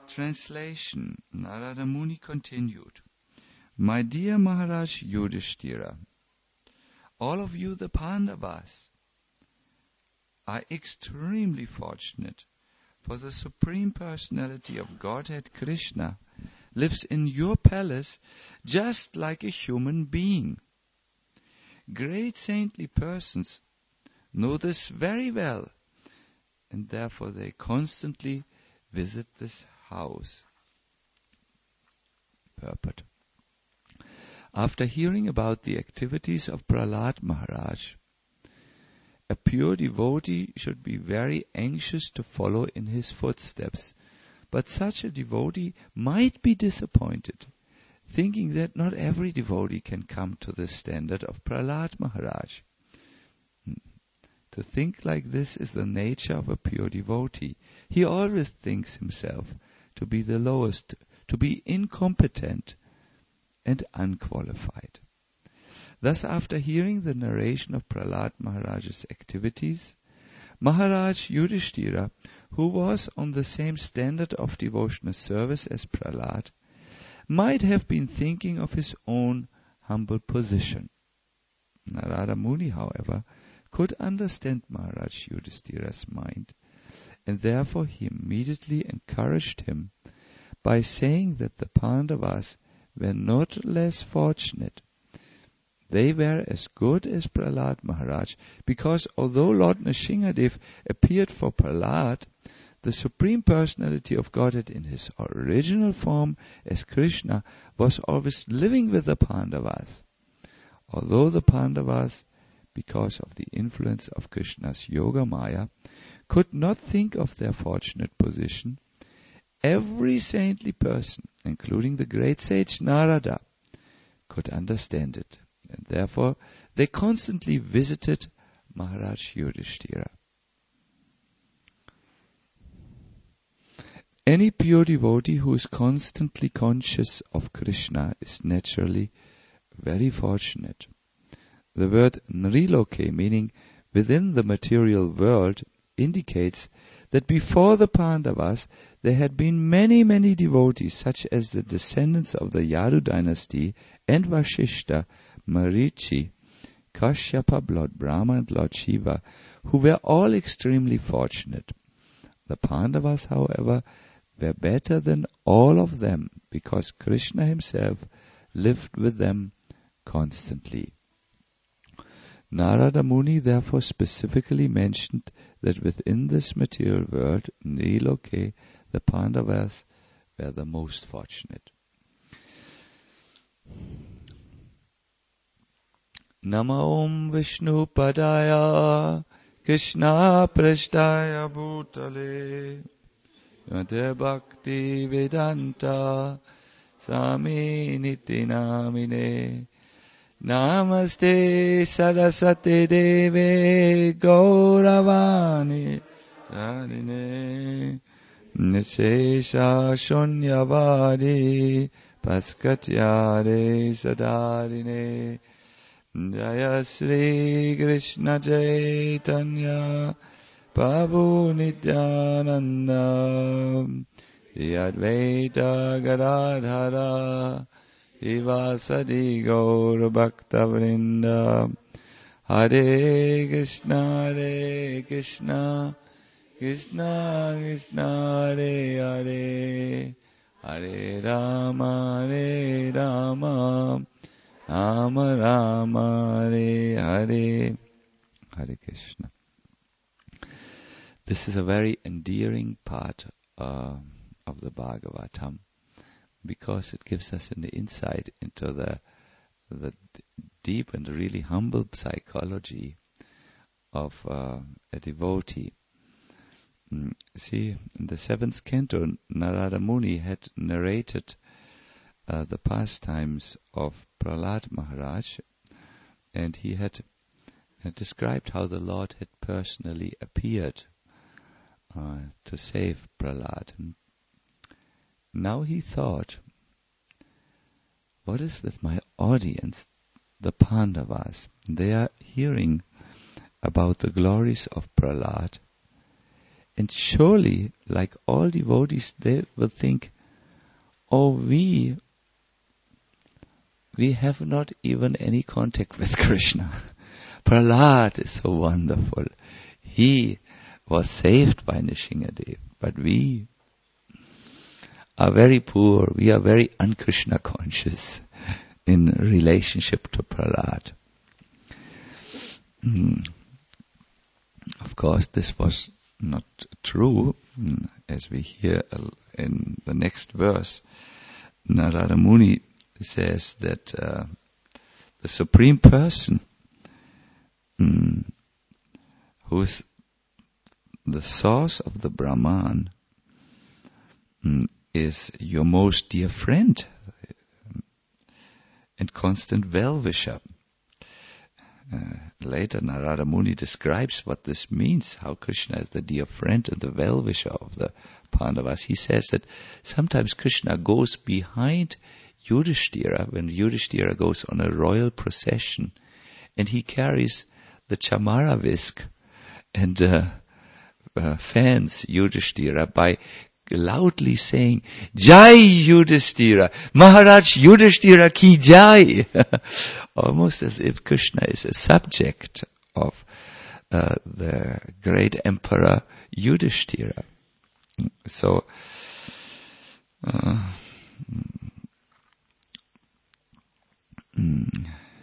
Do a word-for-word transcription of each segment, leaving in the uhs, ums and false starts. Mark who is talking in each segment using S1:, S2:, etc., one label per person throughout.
S1: Translation. Narada Muni continued, My dear Maharaj Yudhishthira, all of you the Pandavas are extremely fortunate, for the Supreme Personality of Godhead Krishna lives in your palace just like a human being. Great saintly persons know this very well, and therefore they constantly visit this house. Purport. After hearing about the activities of Prahlad Maharaj, a pure devotee should be very anxious to follow in his footsteps, but such a devotee might be disappointed, thinking that not every devotee can come to the standard of Prahlad Maharaj. To think like this is the nature of a pure devotee. He always thinks himself to be the lowest, to be incompetent and unqualified. Thus, after hearing the narration of Prahlad Maharaj's activities, Maharaj Yudhishthira, who was on the same standard of devotional service as Prahlad, might have been thinking of his own humble position. Narada Muni, however, could understand Maharaj Yudhishthira's mind, and therefore he immediately encouraged him by saying that the Pandavas were not less fortunate. They were as good as Prahlad Maharaj, because although Lord Nrsimhadev appeared for Prahlad, the Supreme Personality of Godhead in his original form as Krishna was always living with the Pandavas. Although the Pandavas, because of the influence of Krishna's Yoga Maya, could not think of their fortunate position, every saintly person, including the great sage Narada, could understand it. And therefore, they constantly visited Maharaj Yudhishthira. Any pure devotee who is constantly conscious of Krishna is naturally very fortunate. The word Nriloke, meaning within the material world, indicates that before the Pandavas there had been many, many devotees, such as the descendants of the Yadu dynasty and Vashishta, Marichi, Kashyapa, Lord Brahma and Lord Shiva, who were all extremely fortunate. The Pandavas, however, were better than all of them, because Krishna himself lived with them constantly. Narada Muni therefore specifically mentioned that within this material world, Nriloke, the Pandavas were the most fortunate. Namo Om Vishnu Padaya Krishna Prashtaya Bhutale Yate Bhakti Vedanta Sami Niti Namine Namaste Sarasate Deve Gauravani Dharine Nishesha Shunyavadi Paskatyare Sadarine Jaya Sri Krishna Chaitanya Prabhu Nityananda Advaita Gadadhara Ivasadi Gaur Bhakta Vrinda Hare Krishna Hare Krishna Krishna Krishna Hare Hare Hare Rama Hare Rama Rama Rama Hare Hare. Hare Krishna. This is a very endearing part uh, of the Bhagavatam, because it gives us an insight into the the deep and really humble psychology of uh, a devotee. Mm, see, in the seventh canto, Narada Muni had narrated uh, the pastimes of Prahlad Maharaj, and he had, had described how the Lord had personally appeared uh, to save Prahlad. And now he thought, what is with my audience, the Pandavas? They are hearing about the glories of Prahlad, And surely, like all devotees, they will think, oh, we, we have not even any contact with Krishna. Prahlad is so wonderful. He was saved by Nrsingadev, but we are very poor. We are very un-Krishna conscious in relationship to Prahlad. Mm. Of course, this was not true, mm, as we hear in the next verse. Narada Muni says that uh, the Supreme Person, mm, who is the source of the Brahman, mm, is your most dear friend and constant well-wisher. Uh, later, Narada Muni describes what this means, how Krishna is the dear friend and the well-wisher of the Pandavas. He says that sometimes Krishna goes behind Yudhishthira when Yudhishthira goes on a royal procession, and he carries the chamara whisk and uh, uh, fans Yudhishthira by loudly saying, Jai Yudhishthira, Maharaj Yudhishthira ki Jai. Almost as if Krishna is a subject of uh, the great emperor Yudhishthira. So, uh, mm,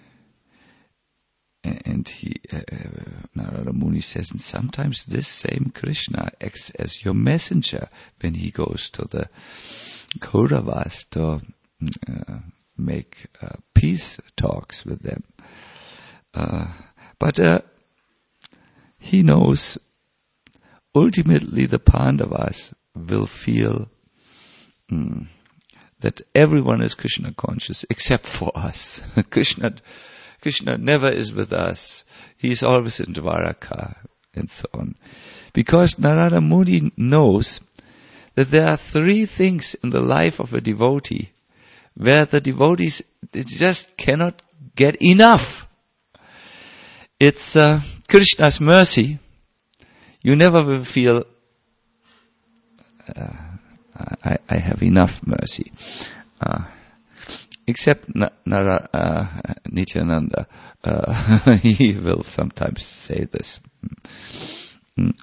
S1: and he, uh, Narada Muni says, and sometimes this same Krishna acts as your messenger when he goes to the Kauravas to uh, make uh, peace talks with them. Uh, but uh, he knows ultimately the Pandavas will feel mm, that everyone is Krishna conscious except for us. Krishna Krishna never is with us. He is always in Dwaraka and so on. Because Narada Muni knows that there are three things in the life of a devotee where the devotees they just cannot get enough. It's uh, Krishna's mercy. You never will feel, uh, I, I have enough mercy. Uh, Except Nara, uh, Nityananda, uh, he will sometimes say this. Mm.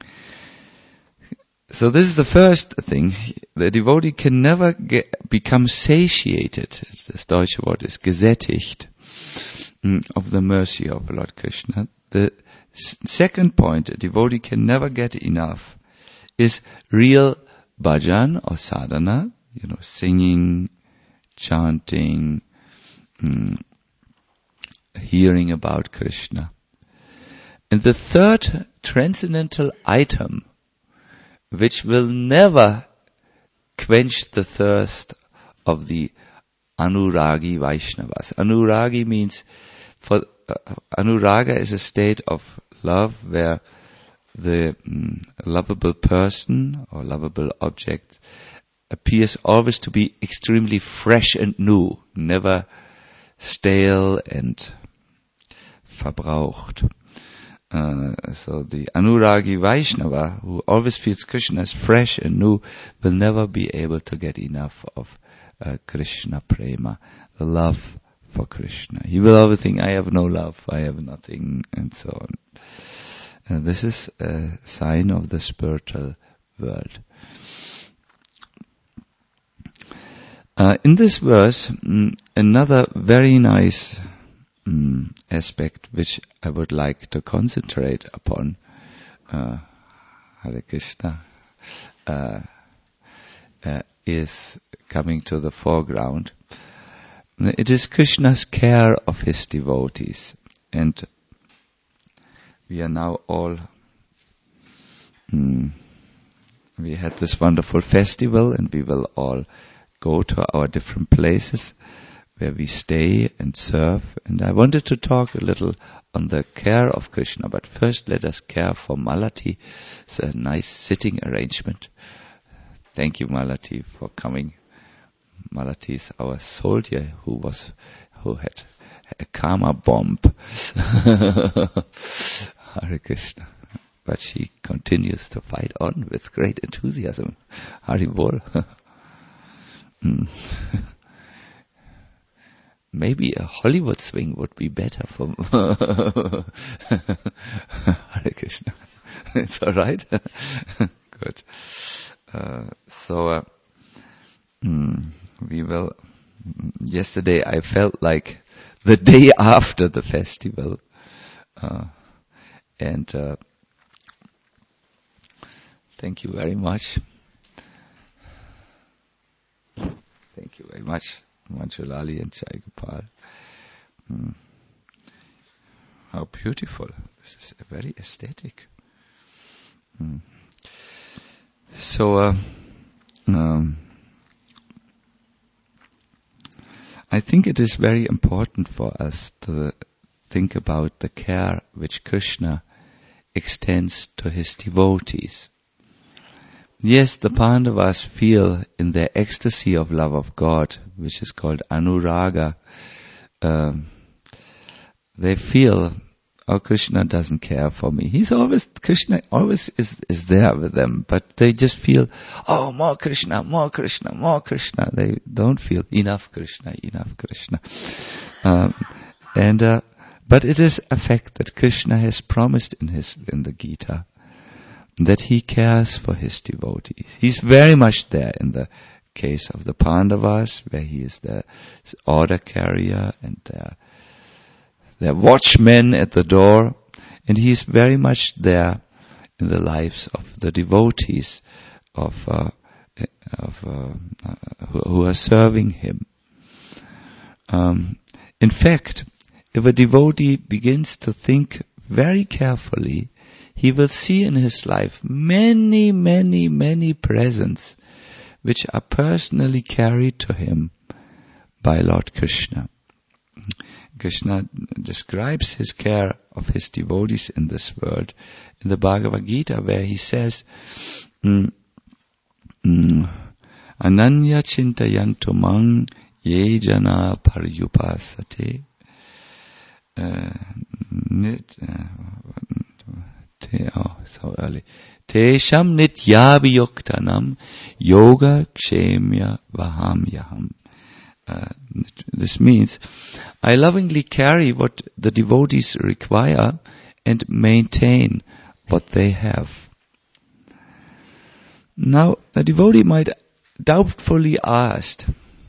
S1: So this is the first thing. The devotee can never get, become satiated. Das deutsche Wort ist gesättigt mm, of the mercy of Lord Krishna. The s- second point, a devotee can never get enough, is real bhajan or sadhana, you know, singing, chanting, mm, hearing about Krishna. And the third transcendental item, which will never quench the thirst of the Anuragi Vaishnavas. Anuragi means, for uh, Anuraga is a state of love where the mm, lovable person or lovable object appears always to be extremely fresh and new, never stale and verbraucht. Uh, so the Anuragi Vaishnava, who always feels Krishna as fresh and new, will never be able to get enough of uh, Krishna prema, the love for Krishna. He will always think, I have no love, I have nothing, and so on. And this is a sign of the spiritual world. Uh, in this verse, mm, another very nice mm, aspect which I would like to concentrate upon, uh, Hare Krishna, uh, uh, is coming to the foreground. It is Krishna's care of his devotees, and we are now all, mm, we had this wonderful festival, and we will all go to our different places where we stay and serve. And I wanted to talk a little on the care of Krishna, but first let us care for Malati. It's a nice sitting arrangement. Thank you, Malati, for coming. Malati is our soldier who was, who had a karma bomb. Hare Krishna. but she continues to fight on with great enthusiasm. Haribol. mm. Maybe a Hollywood swing would be better for Hare Krishna. It's all right. Good. Uh, so uh, mm, we will. Yesterday I felt like the day after the festival, uh, and uh, thank you very much. Thank you very much, Manjulali and Jai Gopal. Mm. How beautiful! This is very aesthetic. Mm. So, uh, um, I think it is very important for us to think about the care which Krishna extends to his devotees. Yes, the Pandavas feel in their ecstasy of love of God, which is called Anuraga, um, they feel, oh, Krishna doesn't care for me. He's always, Krishna always is, is there with them, but they just feel, oh, more Krishna, more Krishna, more Krishna. They don't feel enough Krishna, enough Krishna. Um, and, uh, but it is a fact that Krishna has promised in his, in the Gita, that he cares for his devotees. He's very much there in the case of the Pandavas, where he is the order carrier and their, their watchman at the door, and he is very much there in the lives of the devotees of, uh, of uh, uh, who, who are serving him. Um, in fact, if a devotee begins to think very carefully, he will see in his life many, many, many presents which are personally carried to him by Lord Krishna. Krishna describes his care of his devotees in this world in the Bhagavad Gita, where he says, mm, mm, Ananya chintayanto mang ye jana paryupasate uh, nit, uh, Oh, so early. Tesham nityabhiyuktanam yoga kshemya vahamyaham. Uh, this means, I lovingly carry what the devotees require and maintain what they have. Now, a devotee might doubtfully ask,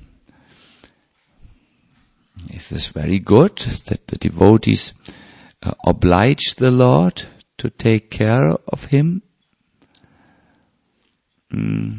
S1: is this very good that the devotees uh, oblige the Lord to take care of him? Mm.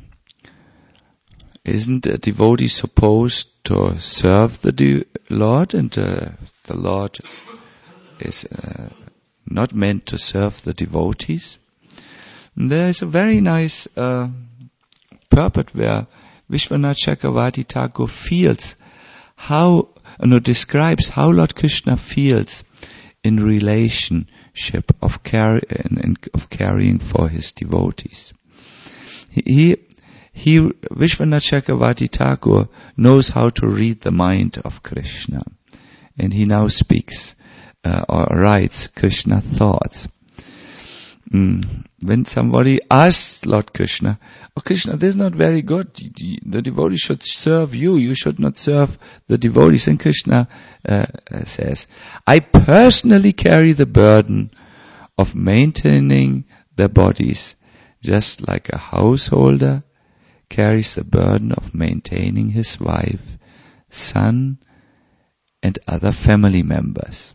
S1: Isn't a devotee supposed to serve the de- Lord, and uh, the Lord is uh, not meant to serve the devotees? And there is a very nice uh, purport where Vishwanath Chakravarti Thakur feels how, no, describes how Lord Krishna feels in relationship of, car- in, in, of caring for his devotees. He, he, Vishwanath Chakravarti Thakur knows how to read the mind of Krishna, and he now speaks uh, or writes Krishna thoughts. Mm. When somebody asks Lord Krishna, oh Krishna, this is not very good. The devotee should serve you. You should not serve the devotees. And Krishna uh, says, I personally carry the burden of maintaining their bodies, just like a householder carries the burden of maintaining his wife, son, and other family members.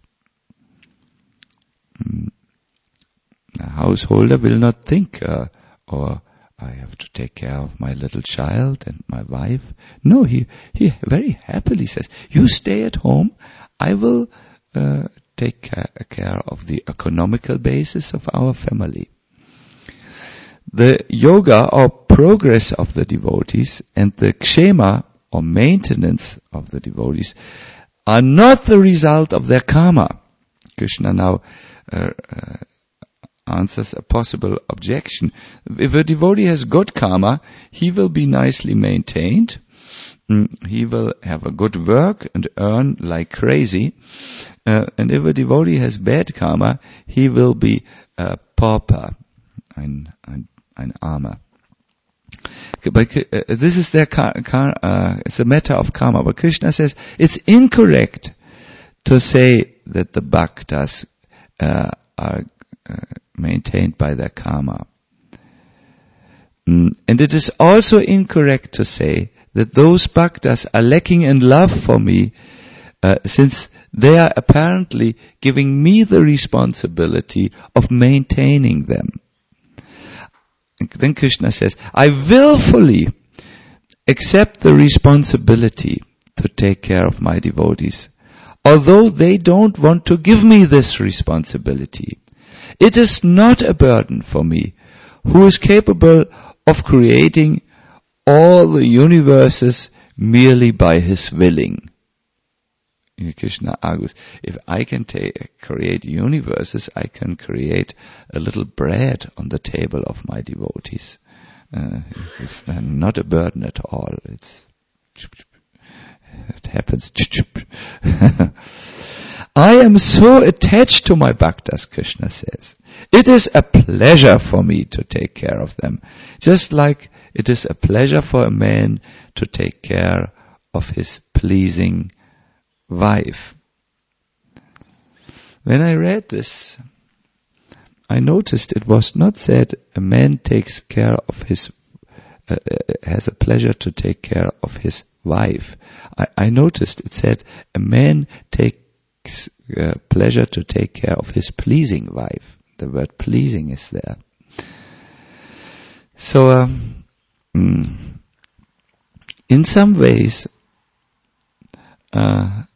S1: Mm. A householder will not think, uh, or I have to take care of my little child and my wife. No, he, he very happily says, you stay at home, I will uh, take care, care of the economical basis of our family. The yoga or progress of the devotees and the kshema or maintenance of the devotees are not the result of their karma. Krishna now uh, uh, answers a possible objection. If a devotee has good karma, he will be nicely maintained. He will have a good work and earn like crazy. Uh, and if a devotee has bad karma, he will be uh, pauper, ein, ein, ein Armer. But uh, this is their car, car, uh, it's a matter of karma. But Krishna says it's incorrect to say that the bhaktas uh, are uh, maintained by their karma. Mm, and it is also incorrect to say that those bhaktas are lacking in love for me, uh, since they are apparently giving me the responsibility of maintaining them. And then Krishna says, I willfully accept the responsibility to take care of my devotees, although they don't want to give me this responsibility. It is not a burden for me, who is capable of creating all the universes merely by his willing. Krishna argues, if I can take, create universes, I can create a little bread on the table of my devotees. Uh, it's not a burden at all. It's it happens. I am so attached to my bhaktas, Krishna says. It is a pleasure for me to take care of them, just like it is a pleasure for a man to take care of his pleasing wife. When I read this, I noticed it was not said a man takes care of his, uh, has a pleasure to take care of his wife. I, I noticed it said a man takes uh, pleasure to take care of his pleasing wife. The word pleasing is there. So, um, mm, in some ways, uh,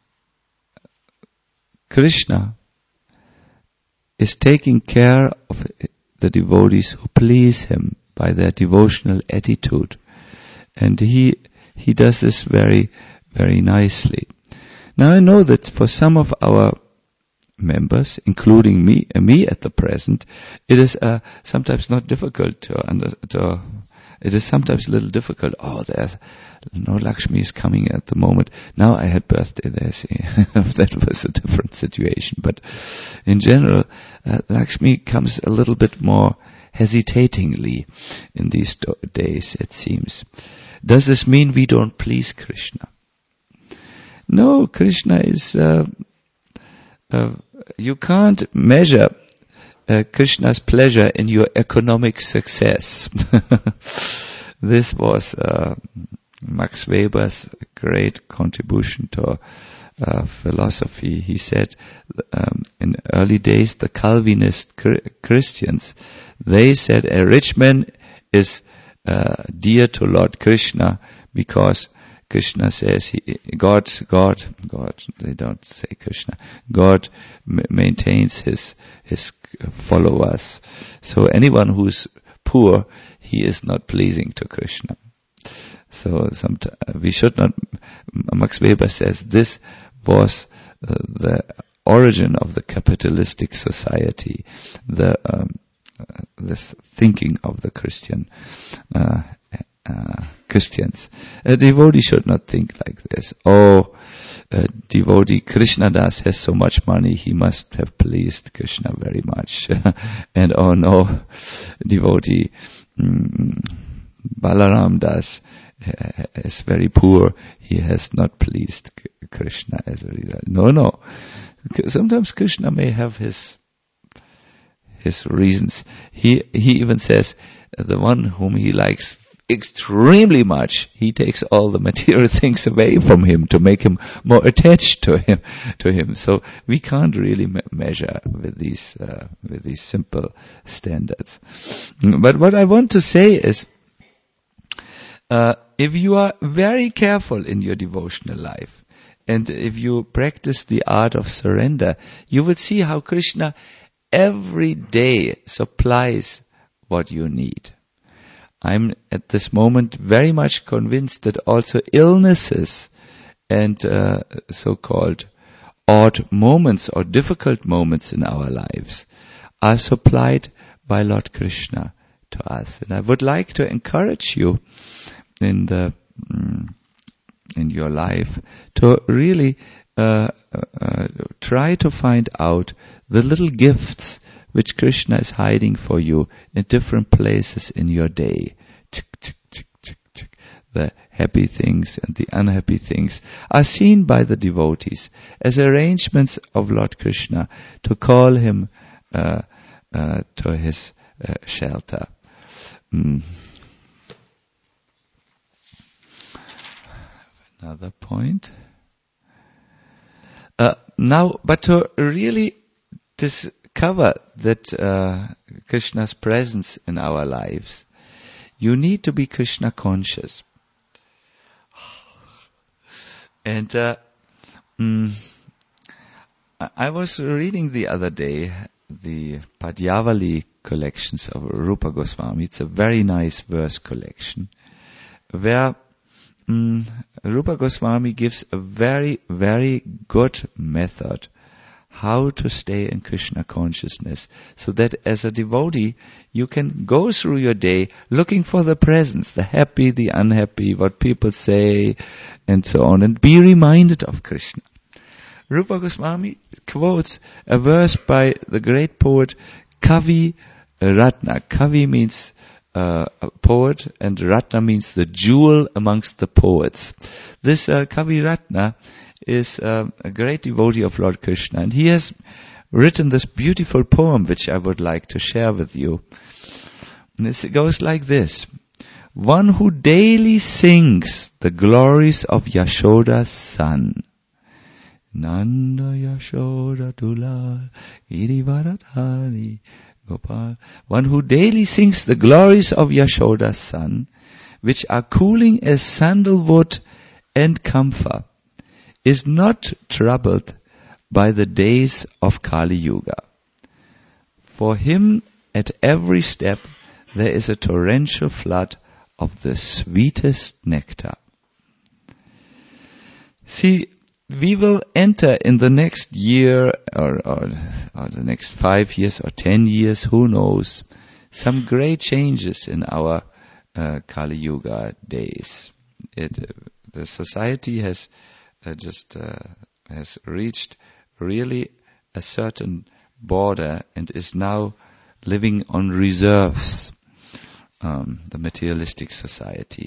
S1: Krishna is taking care of the devotees who please him by their devotional attitude. And he he does this very, very nicely. Now I know that for some of our members, including me, uh, me at the present, it is uh, sometimes not difficult to, under, to it is sometimes a little difficult. Oh, there's no Lakshmi is coming at the moment. Now I had birthday there. See, that was a different situation. But in general, uh, Lakshmi comes a little bit more hesitatingly in these do- days, it seems. Does this mean we don't please Krishna? No, Krishna is. Uh, uh, you can't measure Uh, Krishna's pleasure in your economic success. This was uh, Max Weber's great contribution to uh, philosophy. He said um, in early days the Calvinist Christians, they said a rich man is uh, dear to Lord Krishna because Krishna says, he, God, God, God, they don't say Krishna, God m- maintains his, his followers. So anyone who's poor, he is not pleasing to Krishna. So somet- we should not, Max Weber says, this was uh, the origin of the capitalistic society, the, um, uh, this thinking of the Christian, uh, Uh, Christians. A devotee should not think like this. Oh, a devotee Krishnadas has so much money, he must have pleased Krishna very much. And oh no, devotee mm, Balaram Das uh, is very poor, he has not pleased Krishna as a result. No, no. Sometimes Krishna may have his his reasons. He he even says the one whom he likes extremely much, he takes all the material things away from him to make him more attached to him. To him, so we can't really me- measure with these uh, with these simple standards. But what I want to say is, uh, if you are very careful in your devotional life, and if you practice the art of surrender, you will see how Krishna every day supplies what you need. I'm at this moment very much convinced that also illnesses and uh, so-called odd moments or difficult moments in our lives are supplied by Lord Krishna to us. And I would like to encourage you in the mm, in your life to really uh, uh, try to find out the little gifts which Krishna is hiding for you in different places in your day. Tick, tick, tick, tick, tick. The happy things and the unhappy things are seen by the devotees as arrangements of Lord Krishna to call him uh, uh, to his uh, shelter. Mm. Another point. Uh, now, but to really discover that uh, Krishna's presence in our lives, you need to be Krishna conscious. And uh, mm, I was reading the other day the Padyavali collections of Rupa Goswami. It's a very nice verse collection where mm, Rupa Goswami gives a very, very good method how to stay in Krishna consciousness, so that as a devotee you can go through your day looking for the presence, the happy, the unhappy, what people say, and so on, and be reminded of Krishna. Rupa Goswami quotes a verse by the great poet Kavi Ratna. Kavi means uh, a poet, and Ratna means the jewel amongst the poets. This uh, Kavi Ratna is uh, a great devotee of Lord Krishna, and he has written this beautiful poem which I would like to share with you. And it goes like this: one who daily sings the glories of Yashoda's son, Nanda Yashoda Tula Girivaradhari Gopal, one who daily sings the glories of Yashoda's son, which are cooling as sandalwood and camphor, is not troubled by the days of Kali Yuga. For him, at every step, there is a torrential flood of the sweetest nectar. See, we will enter in the next year, or, or, or the next five years, or ten years, who knows, some great changes in our uh, Kali Yuga days. It, uh, the society has Uh, just uh, has reached really a certain border and is now living on reserves, um, the materialistic society.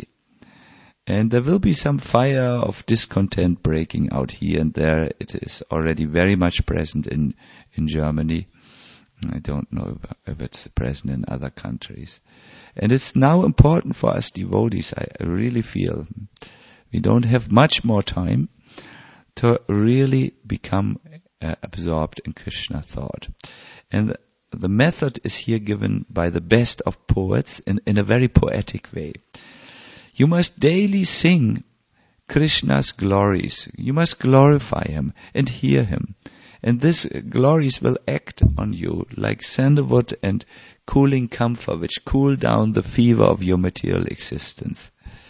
S1: And there will be some fire of discontent breaking out here and there. It is already very much present in, in Germany. I don't know if it's present in other countries. And it's now important for us devotees, I, I really feel, we don't have much more time to really become uh, absorbed in Krishna thought. And the, the method is here given by the best of poets in, in a very poetic way. You must daily sing Krishna's glories. You must glorify him and hear him. And these glories will act on you like sandalwood and cooling camphor, which cool down the fever of your material existence.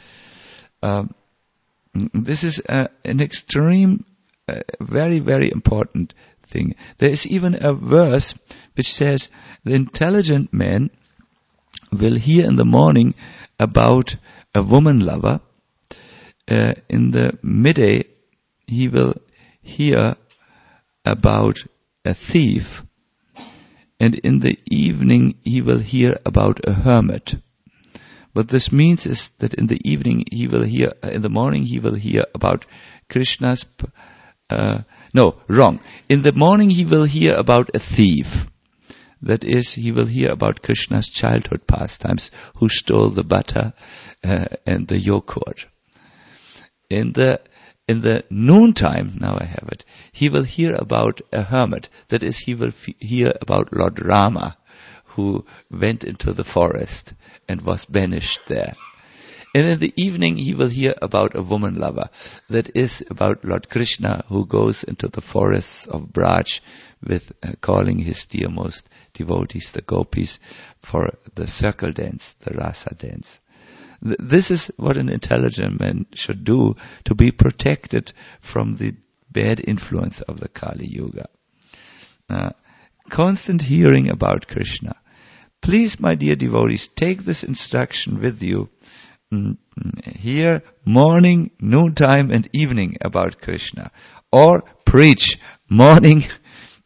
S1: Um, This is uh, an extreme, uh, very, very important thing. There is even a verse which says, the intelligent man will hear in the morning about a woman lover. Uh, in the midday, he will hear about a thief. And in the evening, he will hear about a hermit. What this means is that in the evening he will hear, uh, in the morning he will hear about Krishna's, uh, no, wrong. In the morning he will hear about a thief. That is, he will hear about Krishna's childhood pastimes, who stole the butter uh, and the yogurt. In the in the noontime, now I have it, he will hear about a hermit. That is, he will f- hear about Lord Rama, who went into the forest and was banished there. And in the evening he will hear about a woman lover. That is about Lord Krishna, who goes into the forests of Braj with uh, calling his dearmost devotees, the gopis, for the circle dance, the rasa dance. Th- this is what an intelligent man should do to be protected from the bad influence of the Kali Yuga. Uh, constant hearing about Krishna. Please, my dear devotees, take this instruction with you. Mm, hear morning, noontime, and evening about Krishna. Or preach morning,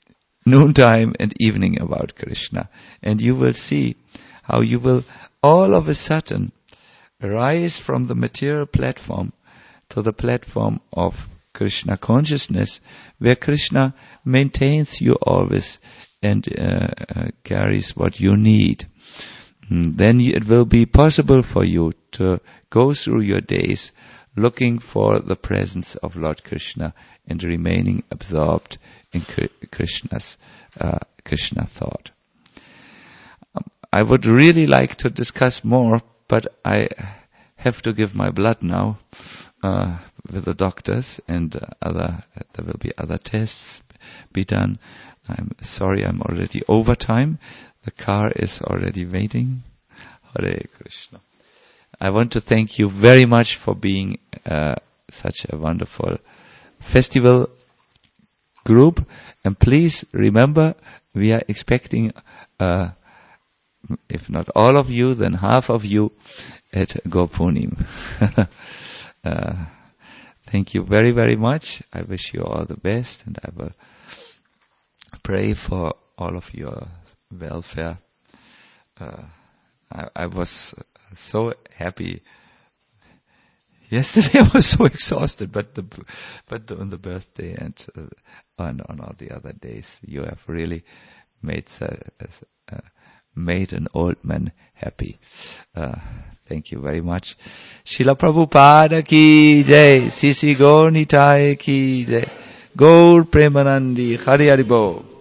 S1: noontime and evening about Krishna. And you will see how you will all of a sudden rise from the material platform to the platform of Krishna consciousness, where Krishna maintains you always and uh, uh, carries what you need. And then it will be possible for you to go through your days looking for the presence of Lord Krishna and remaining absorbed in Krishna's uh, Krishna thought. Um, I would really like to discuss more, but I have to give my blood now uh, with the doctors, and uh, other there will be other tests be done. I'm sorry, I'm already over time. The car is already waiting. Hare Krishna. I want to thank you very much for being uh, such a wonderful festival group. And please remember, we are expecting, uh, if not all of you, then half of you at Gopunim. uh, thank you very, very much. I wish you all the best, and I will pray for all of your welfare. Uh, I, I was so happy. Yesterday I was so exhausted, but the, but on the birthday and uh, on, on all the other days, you have really made uh, uh, made an old man happy. Uh, thank you very much. Srila Prabhupada ki jai, Sisi Gaur Nitai ki jai, Gaur Premanandi, Hari Hari Bol.